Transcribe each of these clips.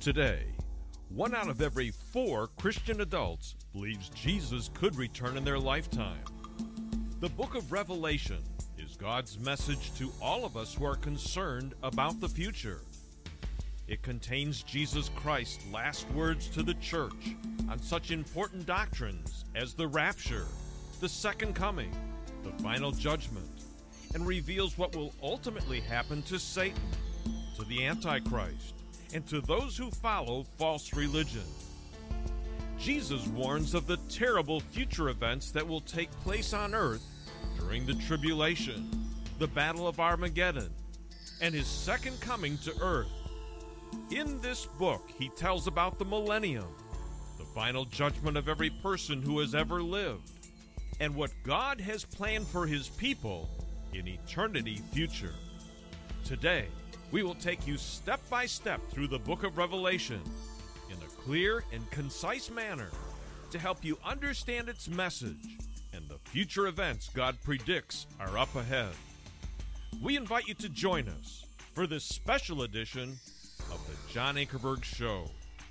Today, 1 out of every 4 Christian adults believes Jesus could return in their lifetime. The book of Revelation is God's message to all of us who are concerned about the future. It contains Jesus Christ's last words to the church on such important doctrines as the rapture, the second coming, the final judgment, and reveals what will ultimately happen to Satan, to the Antichrist, and to those who follow false religion. Jesus warns of the terrible future events that will take place on earth during the tribulation, the battle of Armageddon, and his second coming to earth. In this book, he tells about the millennium, the final judgment of every person who has ever lived, and what God has planned for his people in eternity future. Today, we will take you step by step through the book of Revelation in a clear and concise manner to help you understand its message and the future events God predicts are up ahead. We invite you to join us for this special edition of the John Ankerberg Show.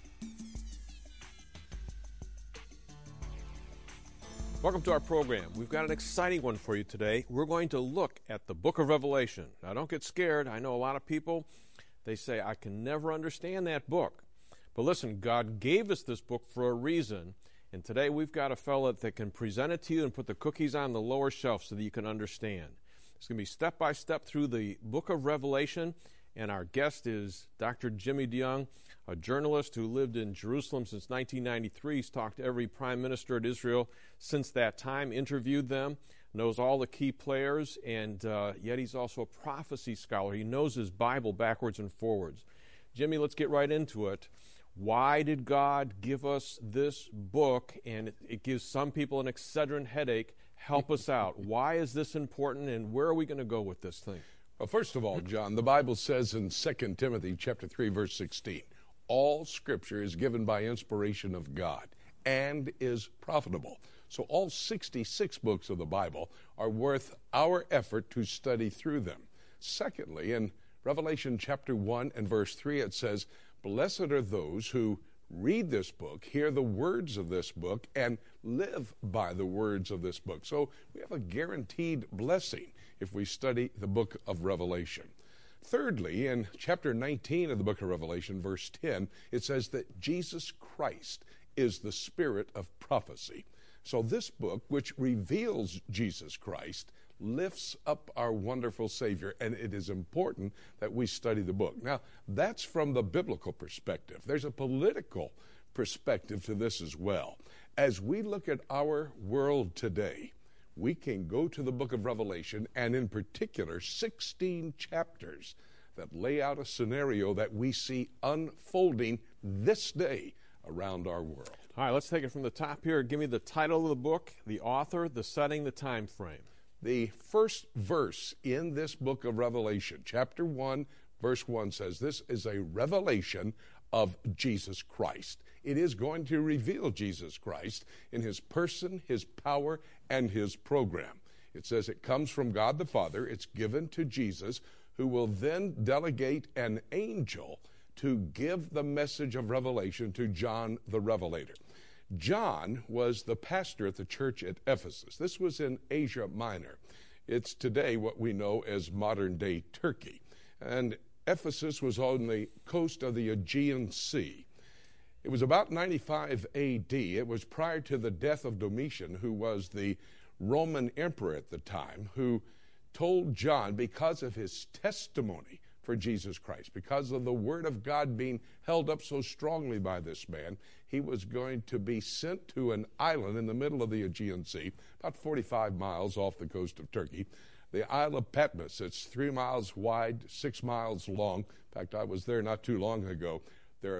Welcome to our program. We've got an exciting one for you today. We're going to look at the book of Revelation. Now, don't get scared. I know a lot of people, they say, I can never understand that book. But listen, God gave us this book for a reason, and today we've got a fella that can present it to you and put the cookies on the lower shelf so that you can understand. It's going to be step by step through the book of Revelation, and our guest is Dr. Jimmy DeYoung, a journalist who lived in Jerusalem since 1993. He's talked to every prime minister at Israel since that time, interviewed them, knows all the key players, and yet he's also a prophecy scholar. He knows his Bible backwards and forwards. Jimmy, let's get right into it. Why did God give us this book? And it gives some people an Excedrin headache. Help us out. Why is this important, and where are we going to go with this thing? Well, first of all, John, the Bible says in 2 Timothy chapter 3, verse 16, all Scripture is given by inspiration of God and is profitable. So all 66 books of the Bible are worth our effort to study through them. Secondly, in Revelation chapter 1 and verse 3, it says, blessed are those who read this book, hear the words of this book, and live by the words of this book. So we have a guaranteed blessing if we study the book of Revelation. Thirdly, in chapter 19 of the book of Revelation, verse 10, it says that Jesus Christ is the spirit of prophecy. So this book, which reveals Jesus Christ, lifts up our wonderful Savior, and it is important that we study the book. Now, that's from the biblical perspective. There's a political perspective to this as well. As we look at our world today, we can go to the book of Revelation, and in particular, 16 chapters that lay out a scenario that we see unfolding this day around our world. All right, let's take it from the top here. Give me the title of the book, the author, the setting, the time frame. The first verse in this book of Revelation, chapter 1, verse 1 says, this is a revelation of Jesus Christ. It is going to reveal Jesus Christ in his person, his power, and his program. It says it comes from God the Father. It's given to Jesus, who will then delegate an angel to give the message of revelation to John the Revelator. John was the pastor at the church at Ephesus. This was in Asia Minor. It's today what we know as modern-day Turkey. And Ephesus was on the coast of the Aegean Sea. It was about 95 A.D. It was prior to the death of Domitian, who was the Roman emperor at the time, who told John, because of his testimony for Jesus Christ, because of the Word of God being held up so strongly by this man, he was going to be sent to an island in the middle of the Aegean Sea, about 45 miles off the coast of Turkey, the Isle of Patmos. It's 3 miles wide, 6 miles long. In fact, I was there not too long ago. There are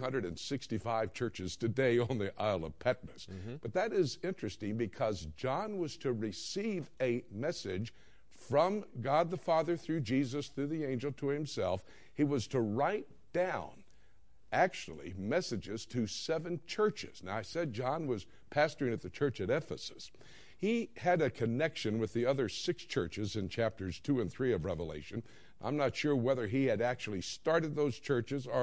365 churches today on the Isle of Patmos. But that is interesting because John was to receive a message from God the Father through Jesus, through the angel to himself. He was to write down, actually, messages to 7 churches. Now, I said John was pastoring at the church at Ephesus. He had a connection with the other 6 churches in chapters 2 and 3 of Revelation. I'm not sure whether he had actually started those churches or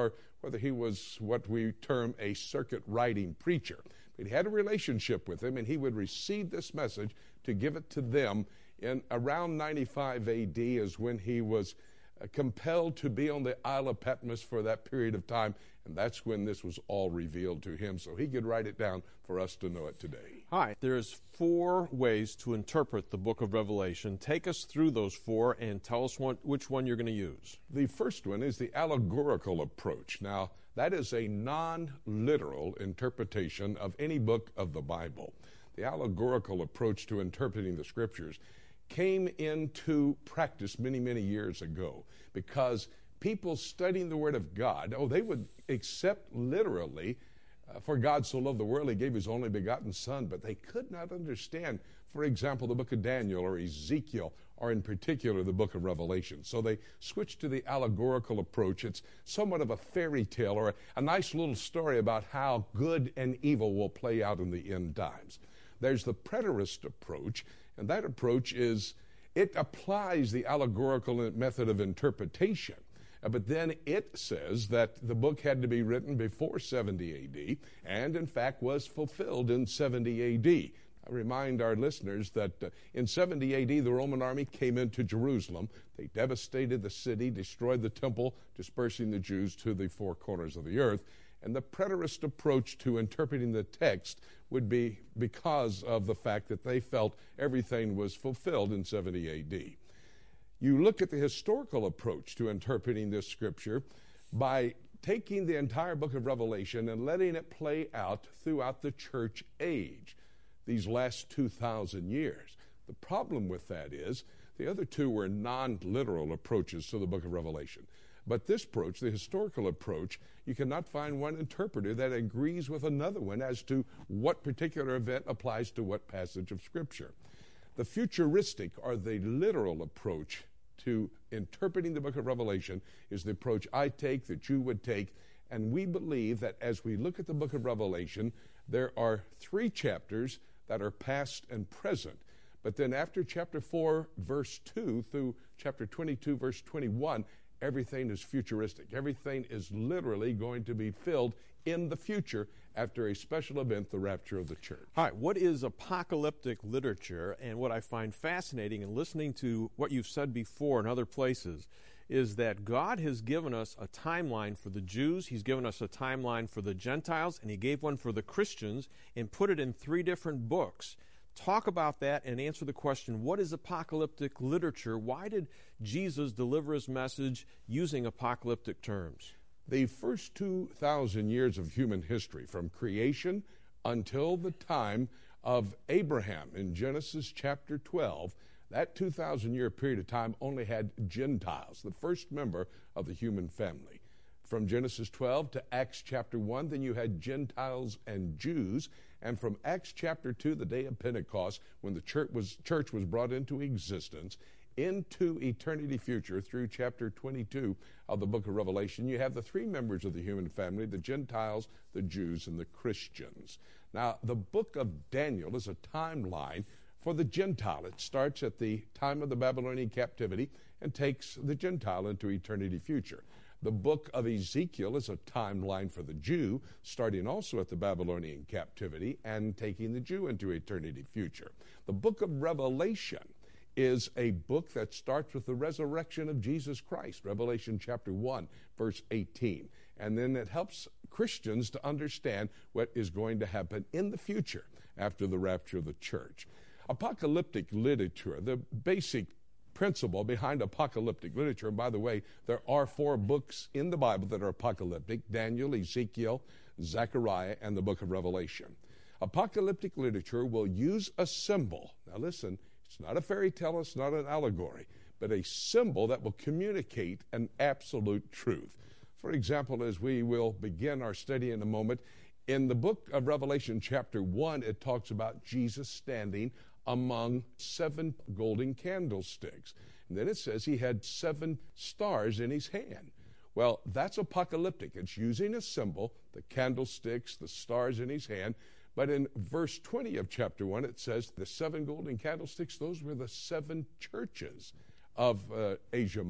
whether he was what we term a circuit riding preacher. But he had a relationship with them, and he would receive this message to give it to them. In around 95 AD is when he was compelled to be on the Isle of Patmos for that period of time, and that's when this was all revealed to him, so he could write it down for us to know it today. Hi, there's 4 ways to interpret the book of Revelation. Take us through those 4 and tell us which one you're going to use. The first one is the allegorical approach. Now, that is a non-literal interpretation of any book of the Bible. The allegorical approach to interpreting the Scriptures came into practice many, many years ago because people studying the Word of God, they would accept literally, for God so loved the world, He gave His only begotten Son, but they could not understand, for example, the book of Daniel or Ezekiel, or in particular the book of Revelation. So they switched to the allegorical approach. It's somewhat of a fairy tale or a nice little story about how good and evil will play out in the end times. There's the preterist approach, and that approach it applies the allegorical method of interpretation, but then it says that the book had to be written before 70 AD, and in fact was fulfilled in 70 AD. I remind our listeners that in 70 AD, the Roman army came into Jerusalem. They devastated the city, destroyed the temple, dispersing the Jews to the 4 corners of the earth. And the preterist approach to interpreting the text would be because of the fact that they felt everything was fulfilled in 70 AD. You look at the historical approach to interpreting this scripture by taking the entire book of Revelation and letting it play out throughout the church age, these last 2,000 years. The problem with that is the other 2 were non-literal approaches to the book of Revelation. But this approach, the historical approach, you cannot find one interpreter that agrees with another one as to what particular event applies to what passage of Scripture. The futuristic, or the literal approach to interpreting the book of Revelation, is the approach I take, that you would take, and we believe that as we look at the book of Revelation, there are 3 chapters that are past and present. But then after chapter 4, verse 2, through chapter 22, verse 21, everything is futuristic. Everything is literally going to be filled in the future after a special event, the rapture of the church. All right, what is apocalyptic literature? And what I find fascinating in listening to what you've said before in other places is that God has given us a timeline for the Jews, He's given us a timeline for the Gentiles, and He gave one for the Christians and put it in 3 different books. Talk about that and answer the question, what is apocalyptic literature? Why did Jesus deliver His message using apocalyptic terms? The first 2,000 years of human history, from creation until the time of Abraham in Genesis chapter 12, that 2,000-year period of time only had Gentiles, the first member of the human family. From Genesis 12 to Acts chapter 1, then you had Gentiles and Jews. And from Acts chapter 2, the day of Pentecost, when the church was brought into existence, into eternity future through chapter 22 of the book of Revelation, you have the 3 members of the human family, the Gentiles, the Jews, and the Christians. Now, the book of Daniel is a timeline for the Gentile. It starts at the time of the Babylonian captivity and takes the Gentile into eternity future. The book of Ezekiel is a timeline for the Jew, starting also at the Babylonian captivity and taking the Jew into eternity future. The book of Revelation is a book that starts with the resurrection of Jesus Christ, Revelation chapter 1, verse 18. And then it helps Christians to understand what is going to happen in the future after the rapture of the church. Apocalyptic literature, the basic principle behind apocalyptic literature, and by the way, there are 4 books in the Bible that are apocalyptic: Daniel, Ezekiel, Zechariah, and the book of Revelation. Apocalyptic literature will use a symbol. Now listen, it's not a fairy tale, it's not an allegory, but a symbol that will communicate an absolute truth. For example, as we will begin our study in a moment, in the book of Revelation chapter 1, it talks about Jesus standing among 7 golden candlesticks. And then it says he had 7 stars in his hand. Well, that's apocalyptic. It's using a symbol, the candlesticks, the stars in his hand. But in verse 20 of chapter 1, it says the 7 golden candlesticks, those were the 7 churches of Asia Minor.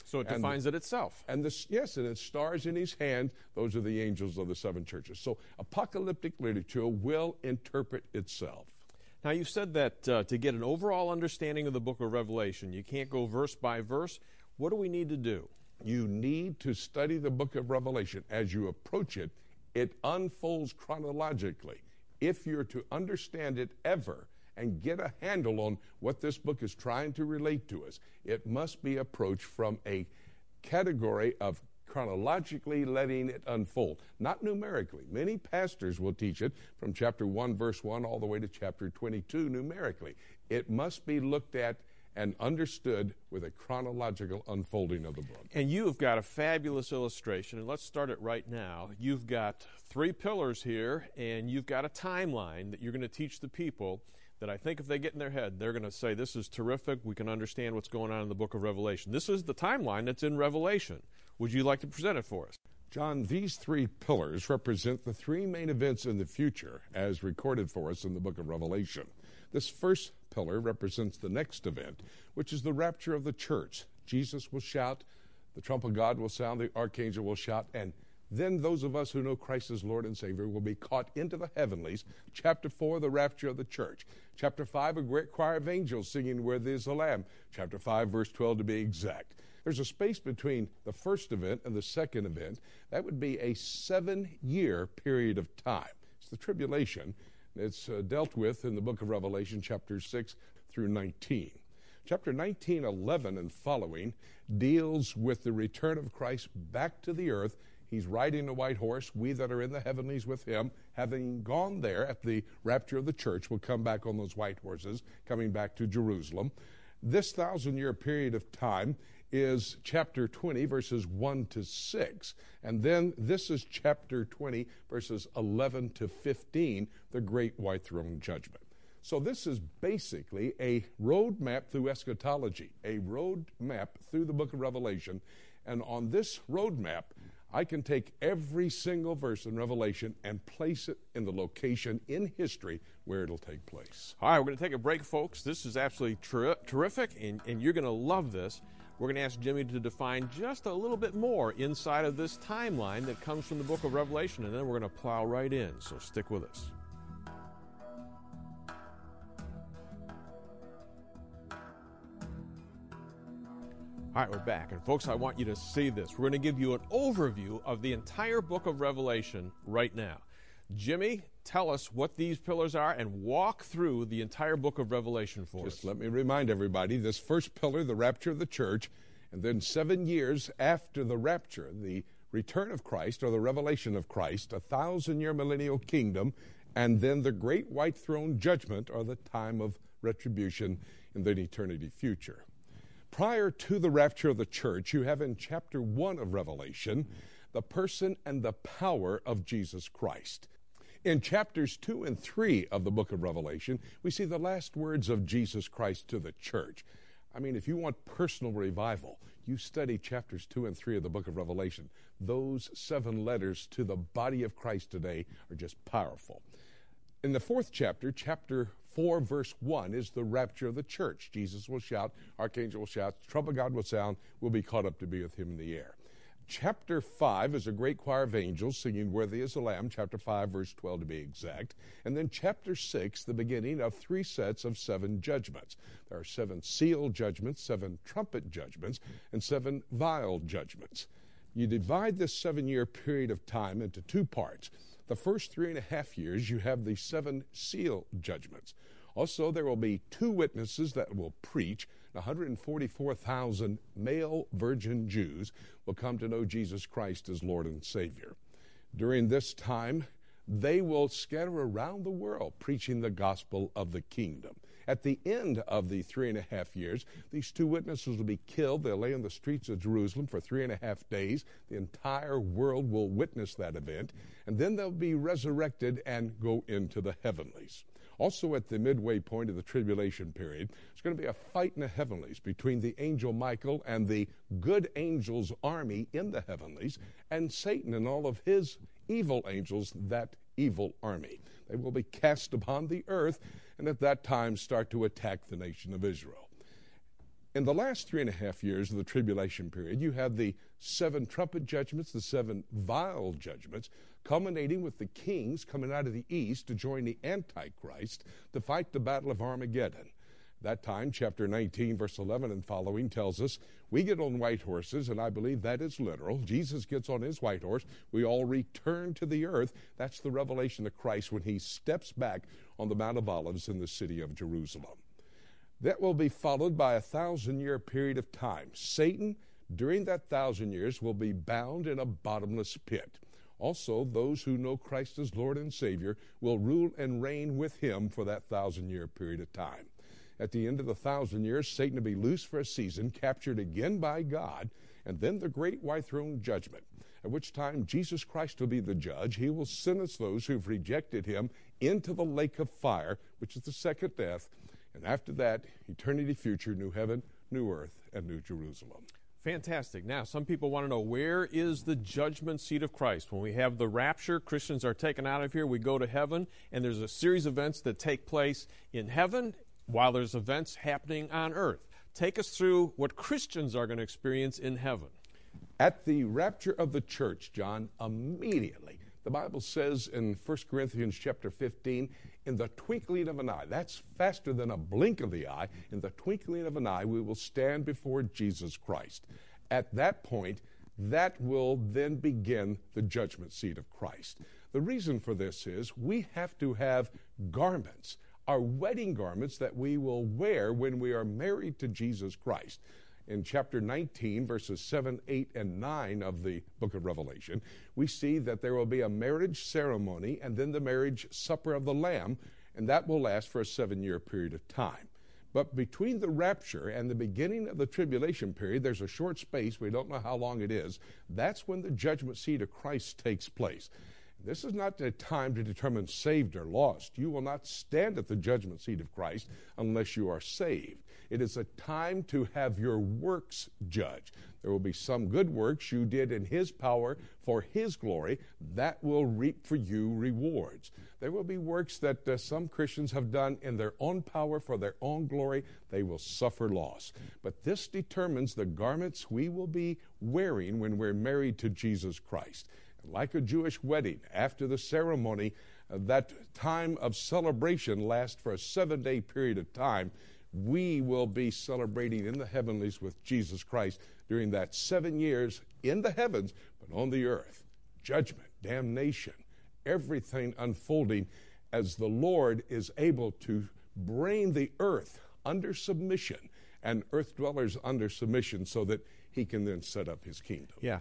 So it defines it itself. And yes, and it stars in his hand. Those are the angels of the seven churches. So apocalyptic literature will interpret itself. Now, you said that to get an overall understanding of the book of Revelation, you can't go verse by verse. What do we need to do? You need to study the book of Revelation. As you approach it, it unfolds chronologically. If you're to understand it ever and get a handle on what this book is trying to relate to us, it must be approached from a category of chronologically letting it unfold, not numerically. Many pastors will teach it from chapter 1, verse 1, all the way to chapter 22 numerically. It must be looked at and understood with a chronological unfolding of the book. And you have got a fabulous illustration, and let's start it right now. You've got 3 pillars here, and you've got a timeline that you're going to teach the people that I think if they get in their head, they're going to say, this is terrific, we can understand what's going on in the book of Revelation. This is the timeline that's in Revelation. Would you like to present it for us? John, these 3 pillars represent the 3 main events in the future as recorded for us in the book of Revelation. This first pillar represents the next event, which is the rapture of the church. Jesus will shout, the trump of God will sound, the archangel will shout, and then those of us who know Christ as Lord and Savior will be caught into the heavenlies. Chapter 4, the rapture of the church. Chapter 5, a great choir of angels singing, "Worthy is the Lamb." Chapter 5, verse 12 to be exact. There's a space between the first event and the second event. That would be a 7-year period of time. It's the tribulation. It's dealt with in the book of Revelation, chapters 6 through 19. Chapter 19, 11, and following deals with the return of Christ back to the earth. He's riding a white horse. We that are in the heavenlies with him, having gone there at the rapture of the church, will come back on those white horses, coming back to Jerusalem. This 1,000-year period of time is chapter 20, verses 1 to 6. And then this is chapter 20, verses 11 to 15, the great white throne judgment. So this is basically a road map through eschatology, a road map through the book of Revelation. And on this road map, I can take every single verse in Revelation and place it in the location in history where it'll take place. All right, we're going to take a break, folks. This is absolutely terrific, and you're going to love this. We're going to ask Jimmy to define just a little bit more inside of this timeline that comes from the book of Revelation, and then we're going to plow right in, so stick with us. All right, we're back. And folks, I want you to see this. We're going to give you an overview of the entire book of Revelation right now. Jimmy, tell us what these pillars are and walk through the entire book of Revelation for us. Just let me remind everybody, this first pillar, the rapture of the church, and then 7 years after the rapture, the return of Christ or the revelation of Christ, 1,000-year millennial kingdom, and then the great white throne judgment or the time of retribution in the eternity future. Prior to the rapture of the church, you have in chapter 1 of Revelation the person and the power of Jesus Christ. In chapters 2 and 3 of the book of Revelation, we see the last words of Jesus Christ to the church. I mean, if you want personal revival, you study chapters 2 and 3 of the book of Revelation. Those 7 letters to the body of Christ today are just powerful. In the 4th chapter, chapter 4, verse 1, is the rapture of the church. Jesus will shout, archangel will shout, trump of God will sound, we'll be caught up to be with him in the air. Chapter 5 is a great choir of angels singing, "Worthy is the Lamb," chapter 5, verse 12 to be exact. And then chapter 6, the beginning of 3 sets of 7 judgments. There are 7 seal judgments, 7 trumpet judgments, and 7 vial judgments. You divide this 7-year period of time into 2 parts. The first 3.5 years, you have the 7 seal judgments. Also, there will be 2 witnesses that will preach. 144,000 male virgin Jews will come to know Jesus Christ as Lord and Savior. During this time, they will scatter around the world preaching the gospel of the kingdom. At the end of the 3.5 years, these 2 witnesses will be killed. They'll lay on the streets of Jerusalem for 3.5 days. The entire world will witness that event, and then they'll be resurrected and go into the heavenlies. Also at the midway point of the tribulation period, there's going to be a fight in the heavenlies between the angel Michael and the good angels' army in the heavenlies, and Satan and all of his evil angels, that evil army. They will be cast upon the earth, and at that time start to attack the nation of Israel. In the last 3.5 years of the tribulation period, you have the 7 trumpet judgments, the 7 vial judgments, culminating with the kings coming out of the east to join the Antichrist to fight the battle of Armageddon. That time, chapter 19, verse 11 and following tells us, we get on white horses, and I believe that is literal. Jesus gets on his white horse. We all return to the earth. That's the revelation of Christ when he steps back on the Mount of Olives in the city of Jerusalem. That will be followed by a 1,000-year period of time. Satan, during that 1,000 years, will be bound in a bottomless pit. Also, those who know Christ as Lord and Savior will rule and reign with him for that 1,000-year period of time. At the end of the 1,000 years, Satan will be loose for a season, captured again by God, and then the great white throne judgment, at which time Jesus Christ will be the judge. He will sentence those who've rejected him into the lake of fire, which is the second death. And after that, eternity future, new heaven, new earth, and new Jerusalem. Fantastic. Now, some people want to know, where is the judgment seat of Christ? When we have the rapture, Christians are taken out of here, we go to heaven, and there's a series of events that take place in heaven while there's events happening on earth. Take us through what Christians are going to experience in heaven. At the rapture of the church, John, immediately, the Bible says in 1 Corinthians chapter 15, in the twinkling of an eye, that's faster than a blink of the eye, in the twinkling of an eye, we will stand before Jesus Christ. At that point, that will then begin the judgment seat of Christ. The reason for this is we have to have garments, our wedding garments that we will wear when we are married to Jesus Christ. In chapter 19, verses 7, 8, and 9 of the book of Revelation, we see that there will be a marriage ceremony and then the marriage supper of the Lamb, and that will last for a 7-year period of time. But between the rapture and the beginning of the tribulation period, there's a short space. We don't know how long it is. That's when the judgment seat of Christ takes place. This is not a time to determine saved or lost. You will not stand at the judgment seat of Christ unless you are saved. It is a time to have your works judged. There will be some good works you did in his power for his glory that will reap for you rewards. There will be works that some Christians have done in their own power for their own glory. They will suffer loss. But this determines the garments we will be wearing when we're married to Jesus Christ. Like a Jewish wedding, after the ceremony, that time of celebration lasts for a 7-day period of time. We will be celebrating in the heavenlies with Jesus Christ during that 7 years in the heavens, but on the earth. Judgment, damnation, everything unfolding as the Lord is able to bring the earth under submission and earth dwellers under submission so that he can then set up his kingdom. Yeah.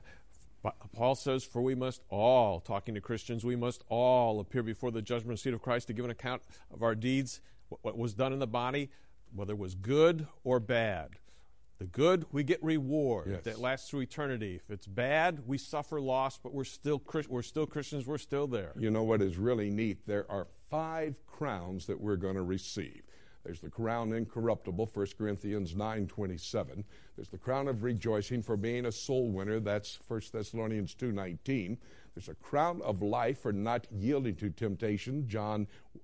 Paul says, for we must all, talking to Christians, we must all appear before the judgment seat of Christ to give an account of our deeds, what was done in the body, whether it was good or bad. The good, we get reward that lasts through eternity. If it's bad, we suffer loss, but we're still Christians, we're still there. You know what is really neat? There are 5 crowns that we're going to receive. There's the crown incorruptible, 1 Corinthians 9:27. There's the crown of rejoicing for being a soul winner. That's 1 Thessalonians 2:19. There's a crown of life for not yielding to temptation, James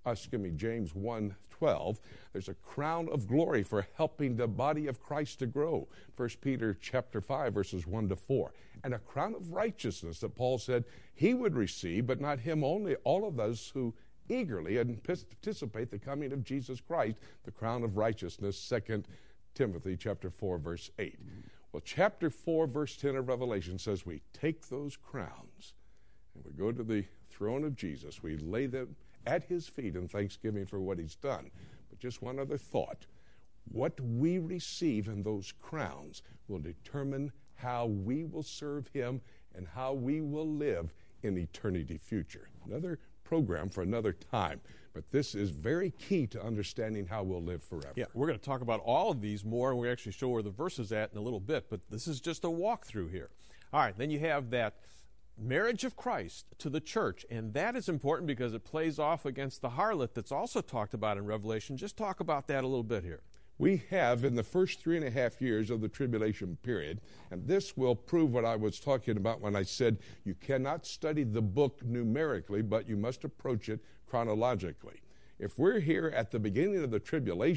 1:12. There's a crown of glory for helping the body of Christ to grow, 1 Peter chapter 5, verses 1-4. And a crown of righteousness that Paul said he would receive, but not him only, all of those who eagerly anticipate the coming of Jesus Christ, the crown of righteousness, 2 Timothy chapter 4, verse 8. Well, chapter 4, verse 10 of Revelation says we take those crowns and we go to the throne of Jesus. We lay them at his feet in thanksgiving for what he's done. But just one other thought. What we receive in those crowns will determine how we will serve him and how we will live in eternity future. Another program for another time, but this is very key to understanding how we'll live forever. Yeah, we're going to talk about all of these more, and we'll actually show where the verse is at in a little bit, but this is just a walkthrough here. All right, then you have that marriage of Christ to the church, and that is important because it plays off against the harlot that's also talked about in Revelation. Just talk about that a little bit here. We have in the first 3.5 years of the tribulation period, and this will prove what I was talking about when I said you cannot study the book numerically, but you must approach it chronologically. If we're here at the beginning of the tribulation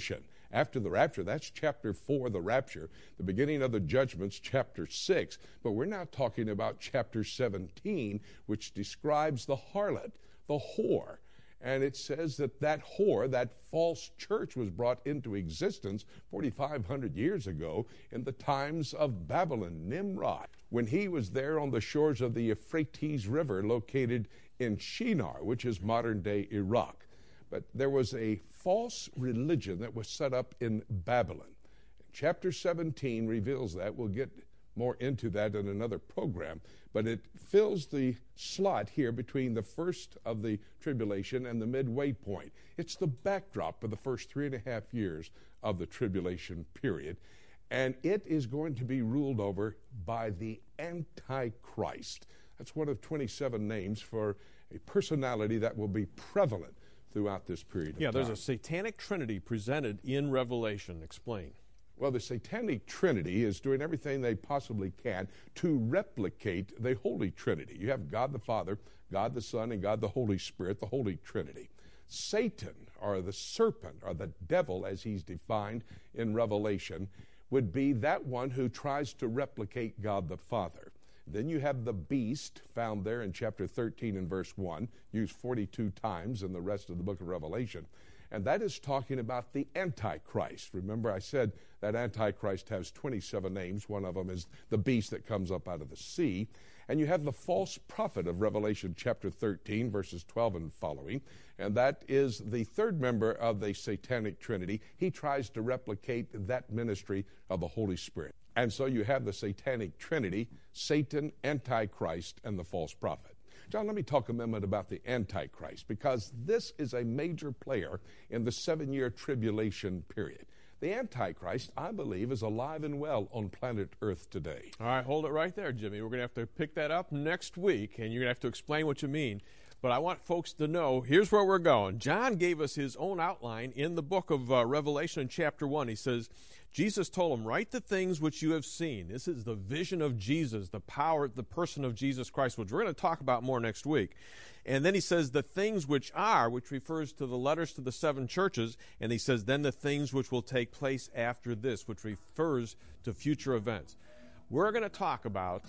after the rapture. That's chapter 4, the rapture. The beginning of the judgments, chapter 6. But we're now talking about chapter 17, which describes the harlot, the whore. And it says that that whore, that false church, was brought into existence 4,500 years ago in the times of Babylon, Nimrod, when he was there on the shores of the Euphrates River located in Shinar, which is modern-day Iraq. But there was a false religion that was set up in Babylon. Chapter 17 reveals that. We'll get more into that in another program, but it fills the slot here between the first of the tribulation and the midway point. It's the backdrop of the first 3.5 years of the tribulation period, and it is going to be ruled over by the Antichrist. That's one of 27 names for a personality that will be prevalent throughout this period of time. Yeah, there's a satanic trinity presented in Revelation. Explain. Well, the satanic trinity is doing everything they possibly can to replicate the Holy Trinity. You have God the Father, God the Son, and God the Holy Spirit, the Holy Trinity. Satan, or the serpent, or the devil as he's defined in Revelation, would be that one who tries to replicate God the Father. Then you have the beast, found there in chapter 13 and verse 1, used 42 times in the rest of the book of Revelation. And that is talking about the Antichrist. Remember, I said that Antichrist has 27 names. One of them is the beast that comes up out of the sea. And you have the false prophet of Revelation chapter 13, verses 12 and following. And that is the third member of the satanic trinity. He tries to replicate that ministry of the Holy Spirit. And so you have the satanic trinity, Satan, Antichrist, and the false prophet. John, let me talk a minute about the Antichrist, because this is a major player in the 7-year tribulation period. The Antichrist, I believe, is alive and well on planet Earth today. All right, hold it right there, Jimmy. We're going to have to pick that up next week, and you're going to have to explain what you mean. But I want folks to know, here's where we're going. John gave us his own outline in the book of Revelation chapter 1. He says, Jesus told him, write the things which you have seen. This is the vision of Jesus, the power, the person of Jesus Christ, which we're going to talk about more next week. And then he says the things which are, which refers to the letters to the 7 churches. And he says then the things which will take place after this, which refers to future events. We're going to talk about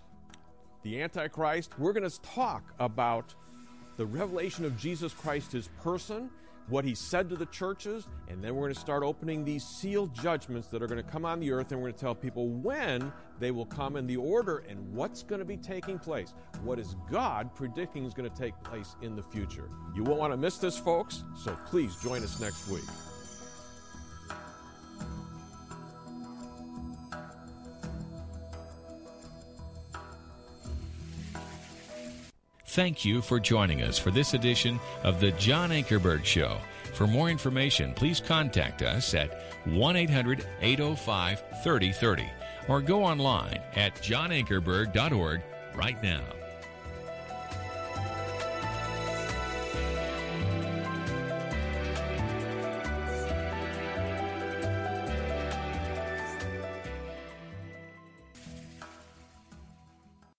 the Antichrist. We're going to talk about the revelation of Jesus Christ, his person, what he said to the churches, and then we're going to start opening these sealed judgments that are going to come on the earth, and we're going to tell people when they will come in the order and what's going to be taking place. What is God predicting is going to take place in the future? You won't want to miss this, folks, so please join us next week. Thank you for joining us for this edition of the John Ankerberg Show. For more information, please contact us at 1-800-805-3030 or go online at johnankerberg.org right now.